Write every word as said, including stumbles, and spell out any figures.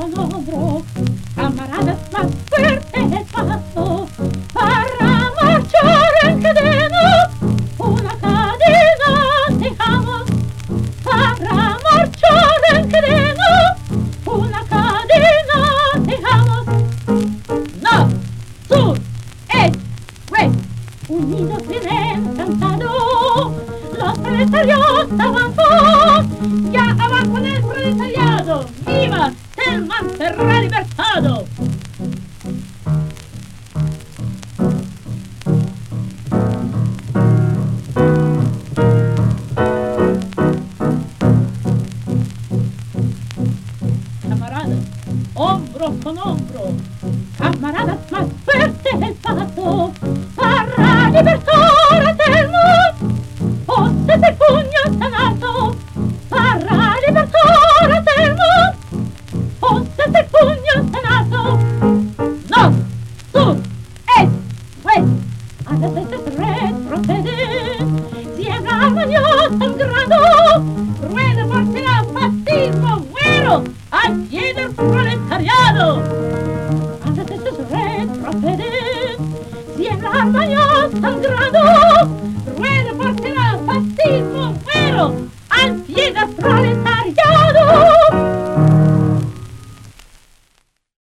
con hombro, camaradas, más fuerte el paso, para marchar en cadena, una cadena dejamos, para marchar en cadena, una cadena dejamos. Norte, sur, este, oeste, unidos bien cantados, los proletarios avanzan, ya abajo del proletariado, viva Selman será libertado. Camaradas, hombro con hombro, camaradas, más fuerte el paso, para libertar a Selman, voces el puño tan alto, para libertar a Selman, voces el puño tan alto. Norte, sur, este, oeste, a las veces retroceden, ciega mañana sangrando, rueda marcha el fascismo, muero al pie del proletariado. A las veces retroceden, ciega mañana sangrando, rueda marcha el fascismo, muero al pie del proletariado.